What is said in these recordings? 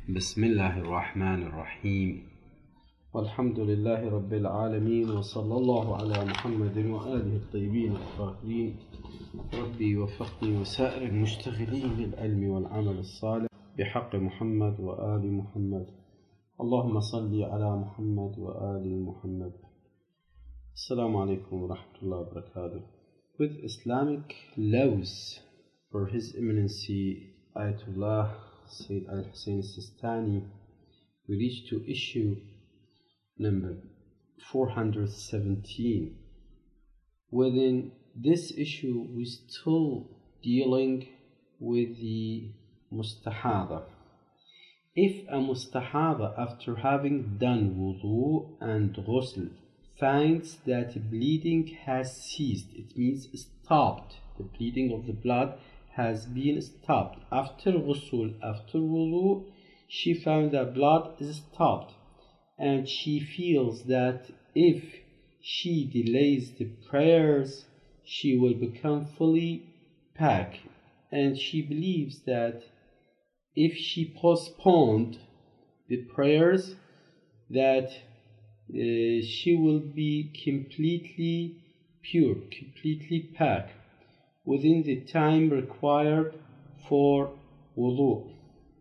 بسم الله الرحمن الرحيم والحمد لله رب العالمين وصلى الله على محمد وآله الطيبين الطاهرين. ربي وفقني وسائر المشتغلين للعلم والعمل الصالح بحق محمد وآل محمد. اللهم صل على محمد وآل محمد. Assalamu alaikum wa rahmatullahi wa barakatuh. With Islamic laws for His Eminency Ayatollah Sayyid Al-Hussein Sistani, we reached to issue number 417. Within this issue, we're still dealing with the mustahada. If a mustahada, after having done wudu and ghusl, finds that bleeding has ceased, it means stopped, the bleeding of the blood has been stopped. After ghusl, after wudu, she found that blood is stopped, and she feels that if she delays the prayers, she will become fully packed, and she believes that if she postponed the prayers, that she will be completely pure, completely packed within the time required for wudu.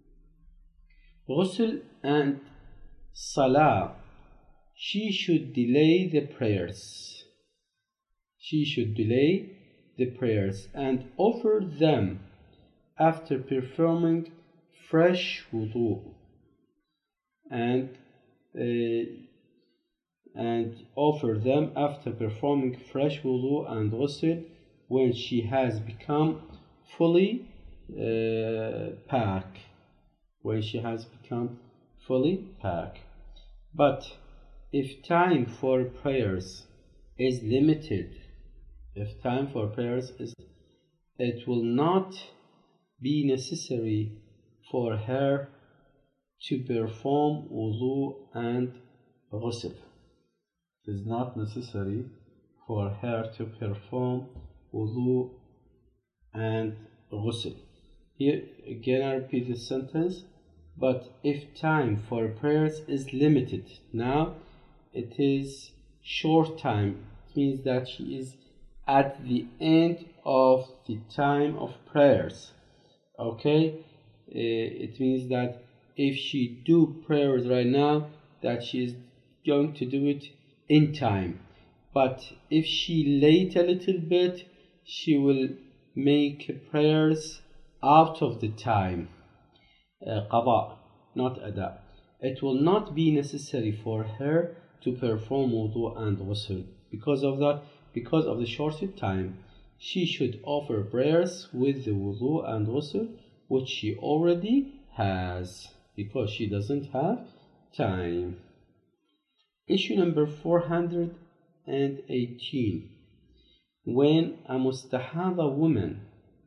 Ghusl and salah, she should delay the prayers. She should delay the prayers and offer them after performing fresh wudu, and offer them after performing fresh wudu and ghusl when she has become fully packed. When she has become fully packed. But if time for prayers is limited, it will not be necessary for her to perform wudu and ghusl. It is not necessary for her to perform wudu and ghusl. Here again I repeat the sentence. But if time for prayers is limited, now it is short time. It means that she is at the end of the time of prayers. Okay? It means that if she do prayers right now, that she is going to do it in time. But if she late a little bit, she will make prayers out of the time. Qada, not ada. It will not be necessary for her to perform wudu and ghusl. Because of that, because of the shorter time, she should offer prayers with the wudu and ghusl which she already has, because she doesn't have time. Issue number 418. When a mustahada woman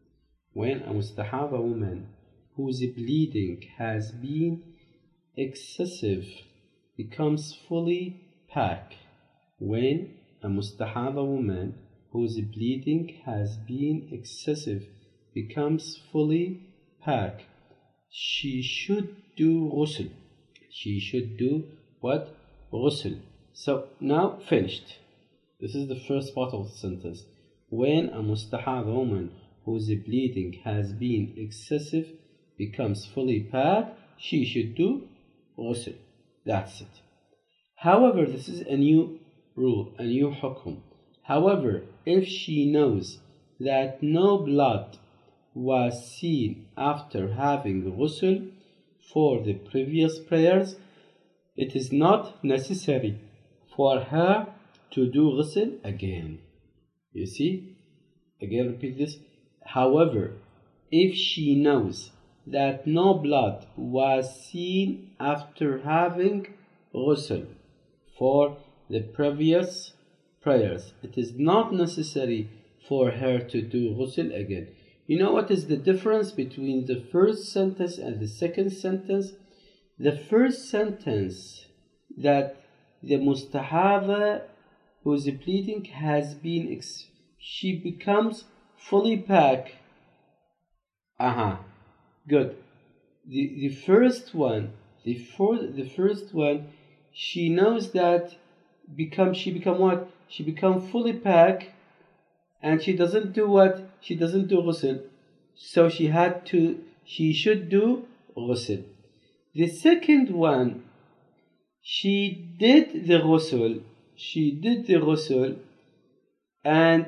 whose bleeding has been excessive becomes fully packed. When a mustahada woman whose bleeding has been excessive becomes fully packed, she should do ghusl. She should do what? Ghusl. So now finished. This is the first part of the sentence. When a mustahada woman whose bleeding has been excessive becomes fully packed, she should do ghusl. That's it. However, this is a new rule, a new hukum. However, if she knows that no blood was seen after having ghusl for the previous prayers, it is not necessary for her to do ghusl again. You see? Again, repeat this. However, if she knows that no blood was seen after having ghusl for the previous prayers, it is not necessary for her to do ghusl again. You know what is the difference between the first sentence and the second sentence? The first sentence, that the mustahada whose bleeding has been she becomes fully packed. Good. the first one, the first one, she knows that she become what? She become fully packed, and she doesn't do what? She doesn't do ghusl. So she should do ghusl. The second one, she did the ghusl. And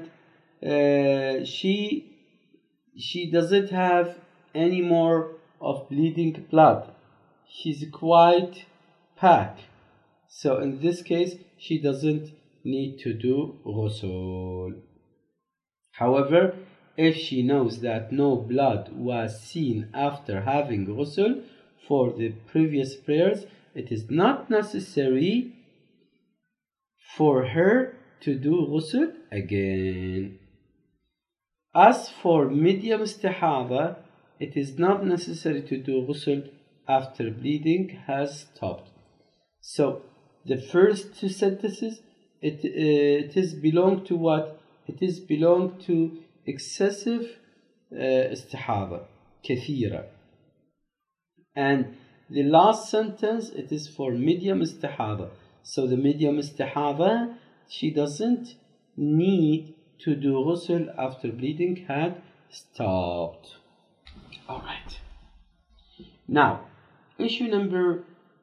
she doesn't have any more of bleeding blood. She's quite packed. So in this case, she doesn't need to do ghusl. However, if she knows that no blood was seen after having ghusl for the previous prayers, it is not necessary for her to do ghusl again. As for medium istihada, it is not necessary to do ghusl after bleeding has stopped. So the first two sentences, it is belong to what? It is belong to excessive istihada, kathira. And the last sentence, it is for medium istihada. So the medium istihada, she doesn't need to do ghusl after bleeding had stopped. Alright. Now, issue number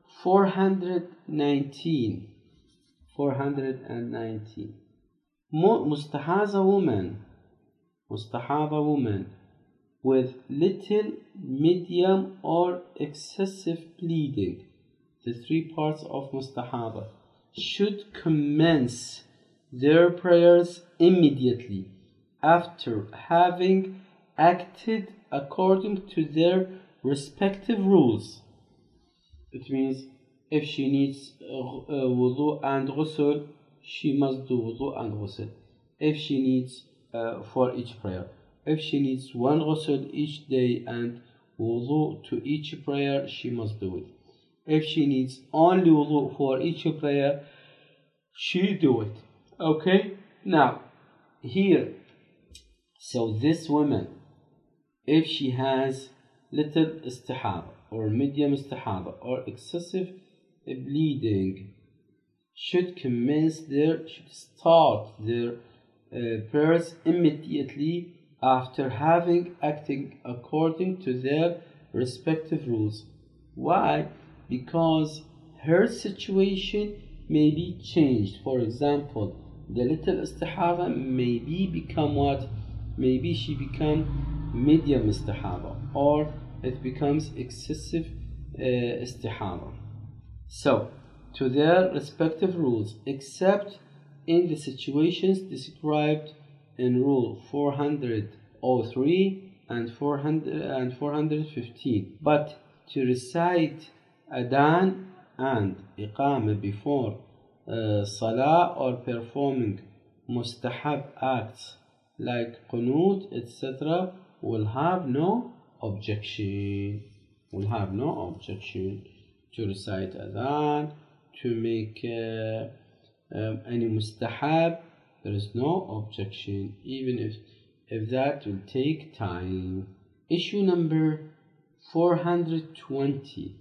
419. Mustahada woman with little, medium or excessive bleeding, the three parts of mustahada, should commence their prayers immediately after having acted according to their respective rules. It means if she needs wudu and ghusl, she must do wudu and ghusl. If she needs for each prayer, if she needs one ghusl each day and wudu to each prayer, she must do it. If she needs only wudu for each prayer, she do it. Okay? Now, here, so this woman, if she has little istihada or medium istihada or excessive bleeding, should start their prayers immediately after having acted according to their respective rules. Why? Because her situation may be changed. For example, the little istihada maybe become what? Maybe she become medium istihada, or it becomes excessive istihada. So, to their respective rules, except in the situations described in Rule 403 and 415. But to recite adhan and iqamah before salah or performing mustahab acts like qunut, etc., will have no objection. To recite adhan, to make any mustahab, there is no objection, even if that will take time. Issue number 420.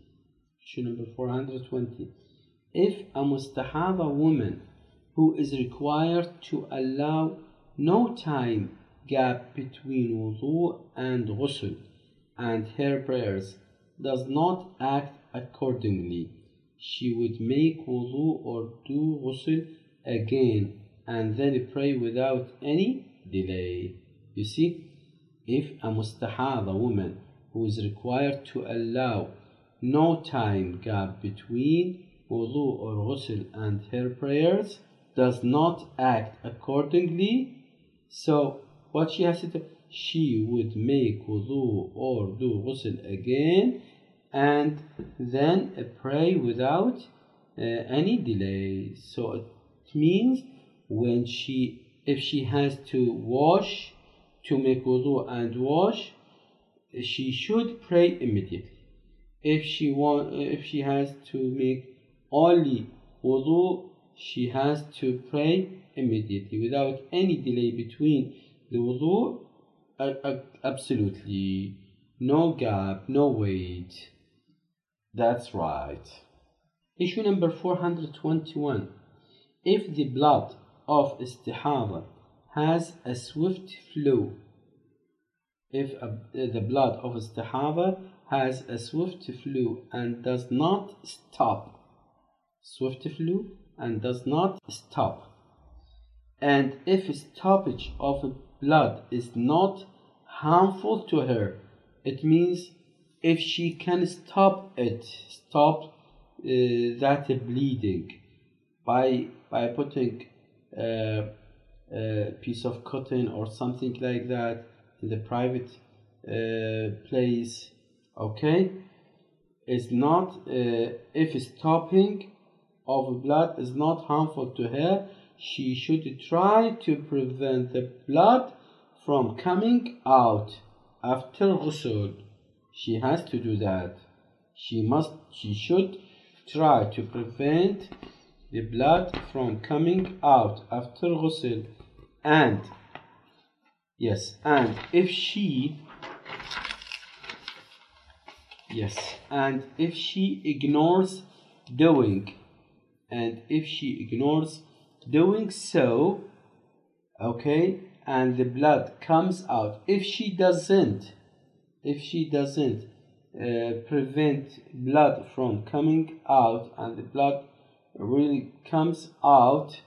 If a mustahada woman who is required to allow no time gap between wudu and ghusl and her prayers does not act accordingly, she would make wudu or do ghusl again and then pray without any delay. You see, if a mustahada woman who is required to allow no time gap between wudu or ghusl and her prayers does not act accordingly, so what she has to do, she would make wudu or do ghusl again and then pray without any delay. So it means if she has to wash, to make wudu and wash, she should pray immediately. If she has to make only wudu, she has to pray immediately without any delay between the wudu. Absolutely no gap, no wait. That's right. Issue number 421. If the blood of istihada has a swift flow, if the blood of istihada has a swift flow and does not stop, swift flow and does not stop, and if stoppage of blood is not harmful to her, it means if she can stop that bleeding by putting a piece of cotton or something like that in the private place, okay, is not if stopping of blood is not harmful to her, she should try to prevent the blood from coming out after ghusl. She has to do that. She should try to prevent the blood from coming out after ghusl. And yes, and if she ignores doing, so, okay, and the blood comes out, if she doesn't prevent blood from coming out, and the blood really comes out,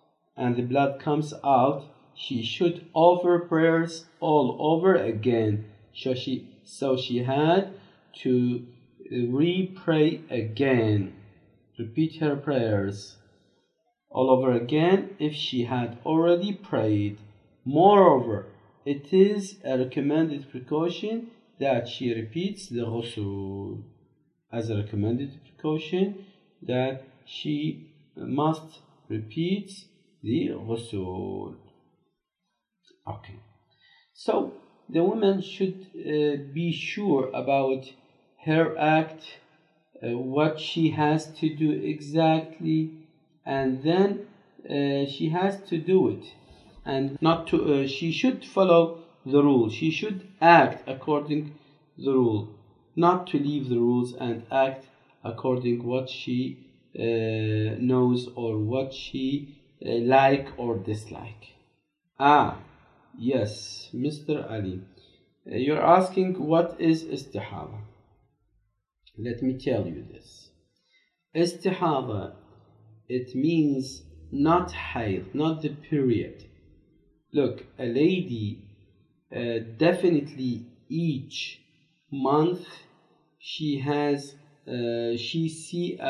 she should offer prayers all over again. So she had to re-pray again, repeat her prayers all over again if she had already prayed. Moreover, it is a recommended precaution that she repeats the ghusl. As a recommended precaution that she must repeat the ghusl. Okay. So the woman should be sure about her act, what she has to do exactly, and then she has to do it, and not to. She should follow the rule. She should act according the rule, not to leave the rules and act according what she knows or what she like or dislike. Yes, Mr. Ali, you're asking what is istihada. Let me tell you this. Istihada, it means not hayd, not the period. Look, a lady definitely each month she sees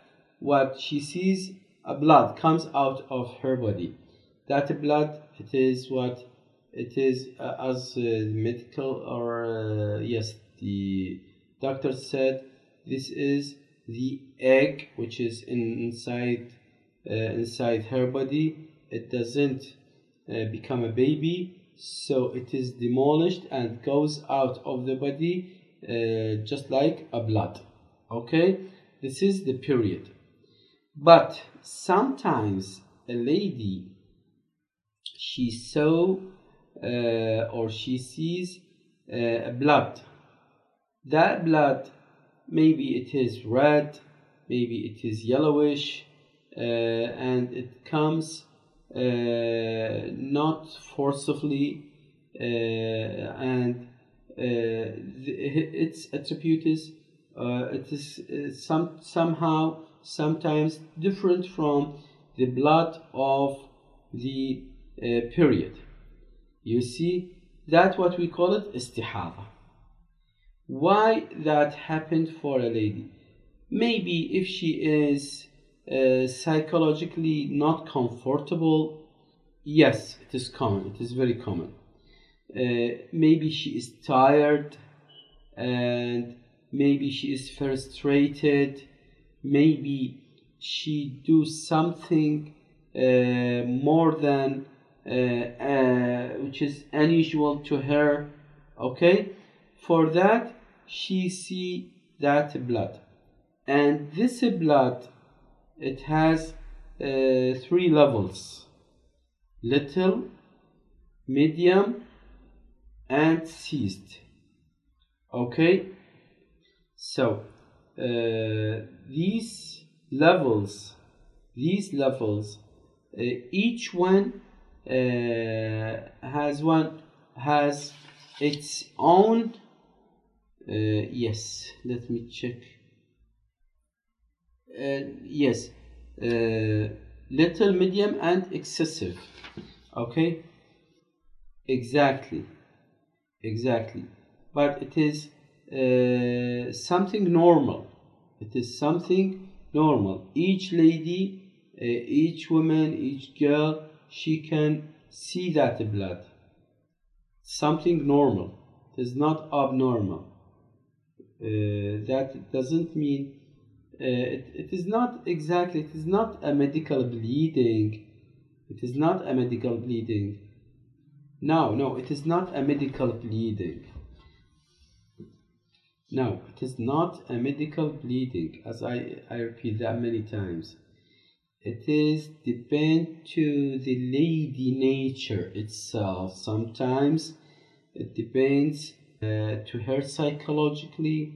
a blood comes out of her body. That blood, it is what it is, as medical or yes, the doctor said, this is the egg which is inside her body. It doesn't become a baby, so it is demolished and goes out of the body just like a blood. Okay, this is the period. But sometimes a lady, she saw or she sees a blood. That blood, maybe it is red, maybe it is yellowish, and it comes not forcibly, and its attribute is it is sometimes different from the blood of the period. You see, that's what we call it istihada. Why that happened for a lady? Maybe if she is psychologically not comfortable, yes, it is common, it is very common. Maybe she is tired, and maybe she is frustrated, maybe she do something more than which is unusual to her, okay? For that, she see that blood, and this blood, it has 3 levels: little, medium, and ceased. Okay, so these levels, each one has its own. Yes, let me check. Yes, little, medium, and excessive. Okay, exactly, but it is something normal. It is something normal. Each lady, each woman, each girl, she can see that blood. Something normal. It is not abnormal. That doesn't mean it is not exactly. It is not a medical bleeding. It is not a medical bleeding. No, it is not a medical bleeding. No, it is not a medical bleeding, as I repeat that many times. It is depend to the lady nature itself. Sometimes it depends to her psychology.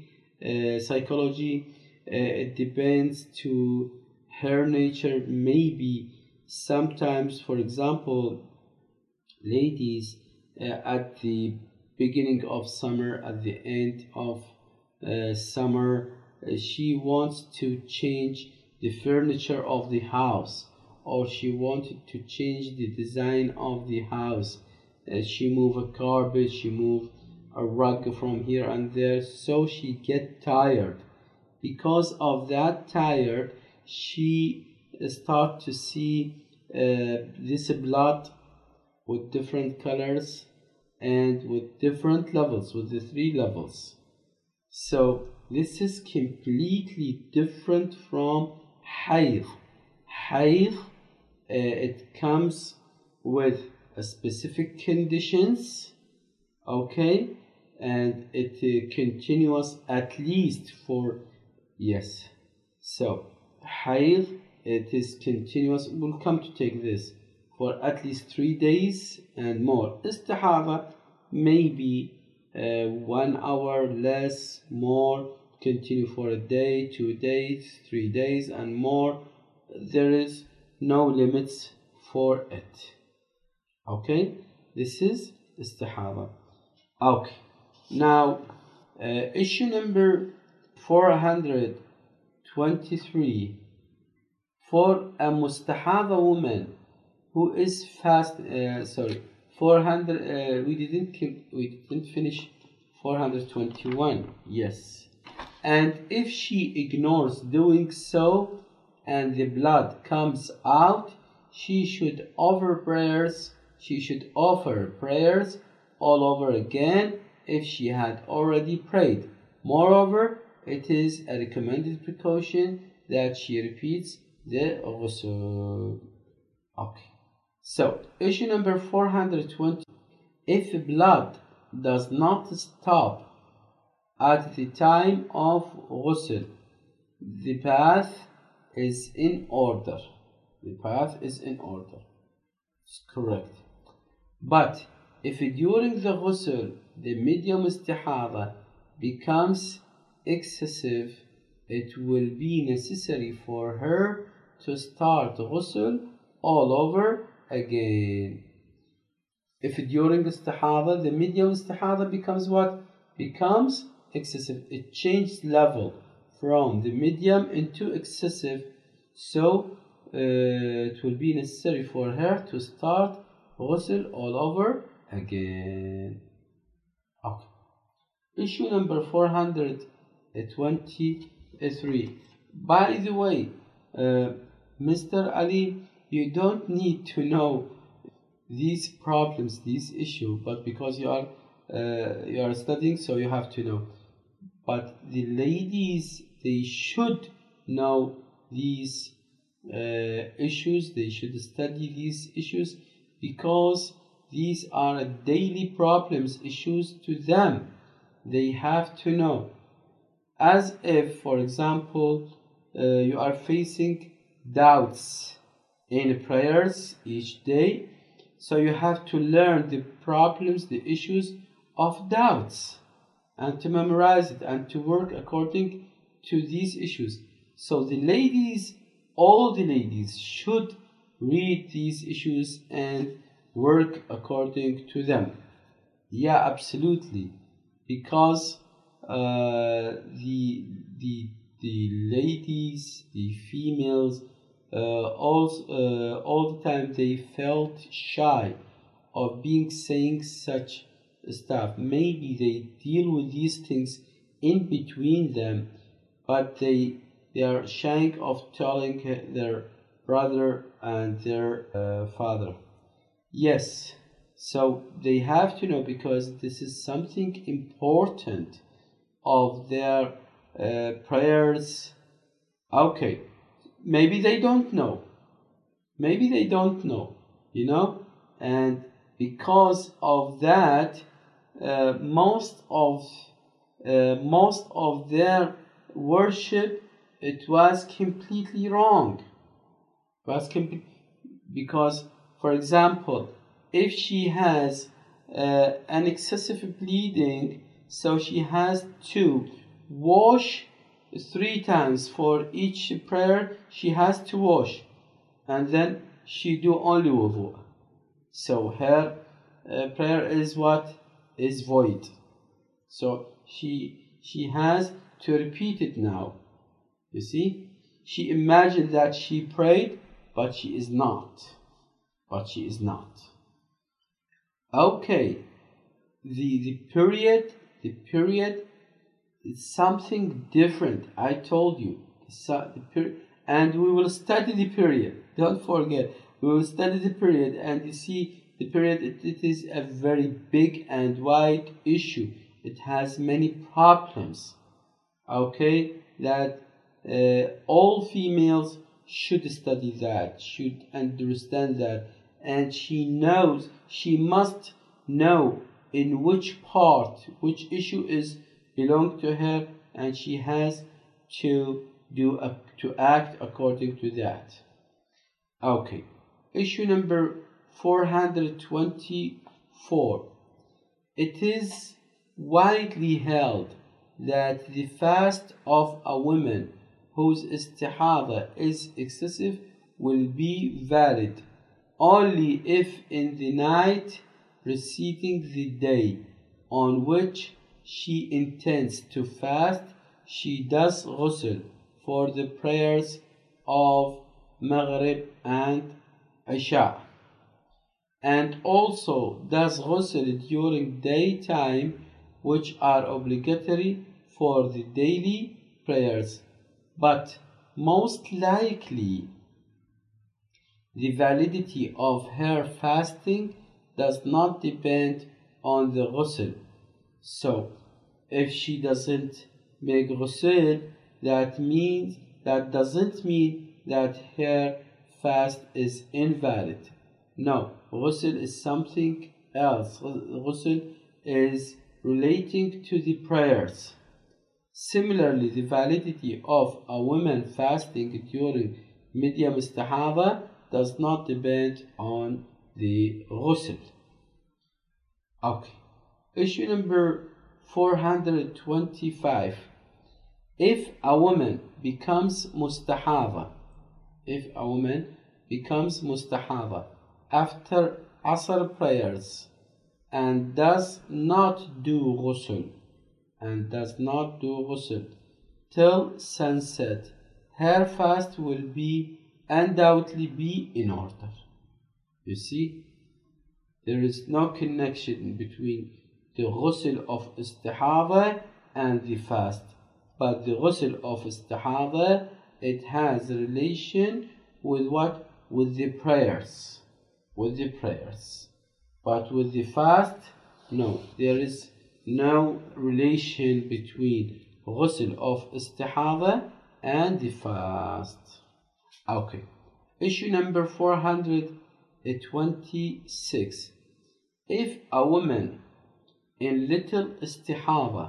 It depends to her nature. Maybe sometimes, for example, ladies at the beginning of summer, at the end of summer, she wants to change the furniture of the house, or she wanted to change the design of the house. She move a carpet, she move a rug from here and there, so she get tired. Because of that tired, she start to see this blood with different colors and with different levels, with the 3 levels. So this is completely different from hayd. Hayd, it comes with a specific conditions, okay, and it continues at least for, yes. So hayd, it is continuous. We'll come to take this for at least 3 days and more. Istihada maybe 1 hour less, more, continue for a day, 2 days, 3 days and more. There is no limits for it. Okay, this is istihada. Okay, now issue number 423. For a mustahada woman who is fast, 400, we didn't finish 421, yes. And if she ignores doing so and the blood comes out, she should offer prayers all over again if she had already prayed. Moreover, it is a recommended precaution that she repeats the ghusl. Okay. So, issue number 420. If blood does not stop at the time of ghusl, the path is in order. It's correct. But if during the ghusl the medium istihada becomes excessive, it will be necessary for her to start ghusl all over again. If during istihada the medium istihada becomes what? Becomes excessive. It changes level from the medium into excessive. So it will be necessary for her to start ghusl all over again. Okay. Issue number 423. By the way, Mr. Ali, you don't need to know these problems, these issues, but because you are studying, so you have to know. But the ladies, they should know these issues. They should study these issues because these are daily problems, issues to them. They have to know. As if, for example, you are facing doubts in prayers each day, so you have to learn the problems, the issues of doubts. and to memorize it and to work according to these issues. So the ladies, all the ladies should read these issues and work according to them. Yeah, absolutely. Because the ladies, the females, all the time they felt shy of being saying such stuff. Maybe they deal with these things in between them, but they are shying of telling their brother and their father. Yes, so they have to know, because this is something important of their prayers. Okay, maybe they don't know. Maybe they don't know, and because of that, most of their worship, it was completely wrong. Because, for example, if she has an excessive bleeding, so she has to wash 3 times for each prayer. She has to wash, and then she do only wudu. So her prayer is what? Is void. So she has to repeat it now. You see? She imagined that she prayed, but she is not. Okay. The period is something different. I told you. And we will study the period. Don't forget. We will study the period, and you see, the period, it is a very big and wide issue. It has many problems. Okay, that all females should study that, should understand that, and she must know in which part, which issue is belong to her, and she has to act according to that. Okay, issue number 424. It is widely held that the fast of a woman whose istihada is excessive will be valid only if in the night preceding the day on which she intends to fast, she does ghusl for the prayers of Maghrib and Isha, and also does ghusl during daytime, which are obligatory for the daily prayers. But most likely, the validity of her fasting does not depend on the ghusl. So, if she doesn't make ghusl, that doesn't mean that her fast is invalid. No, ghusl is something else. Ghusl is relating to the prayers. Similarly, the validity of a woman fasting during medium istihada does not depend on the ghusl. Okay. Issue number 425. If a woman becomes mustahaba, after Asr prayers and does not do ghusl, till sunset, her fast will undoubtedly be in order. You see, there is no connection between the ghusl of istihada and the fast. But the ghusl of istihada, it has a relation with what? With the prayers. But with the fast, no, there is no relation between ghusl of istihada and the fast. Okay. Issue number 426. If a woman in little istihada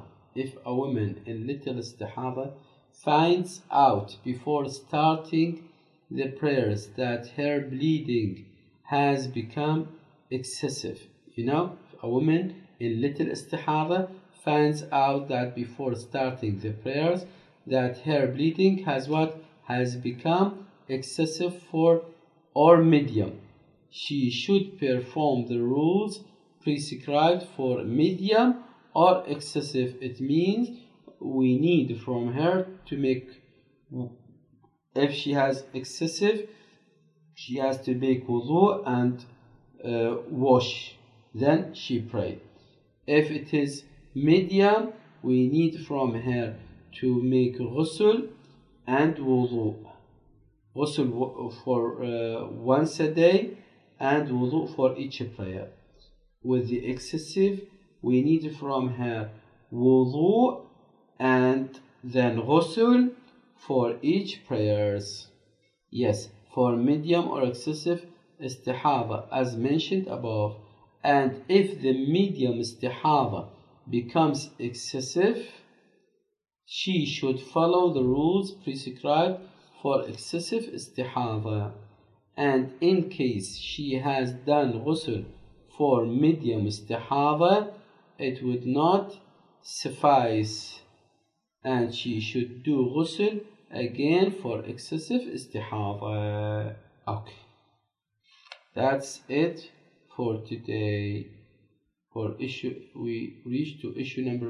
finds out before starting the prayers that her bleeding has become excessive, a woman in little istihada finds out that before starting the prayers that her bleeding has become excessive or medium. She should perform the rules prescribed for medium or excessive. It means we need from her to make, if she has excessive, she has to make wudu and wash, then she pray. If it is medium, we need from her to make ghusl and wudu. Ghusl for once a day and wudu for each prayer. With the excessive, we need from her wudu and then ghusl for each prayers. Yes, for medium or excessive istihada as mentioned above. And if the medium istihada becomes excessive, she should follow the rules prescribed for excessive istihada. And in case she has done ghusl for medium istihada, it would not suffice, and she should do ghusl again for excessive istihada. Okay, that's it for today. For issue, we reached to issue number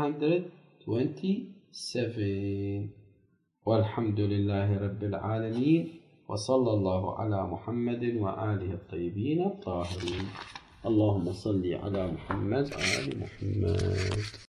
427. Walhamdulillahi Rabbil Alameen. وصلى الله على محمد وآله الطيبين الطاهرين. اللهم صل على محمد وآل محمد.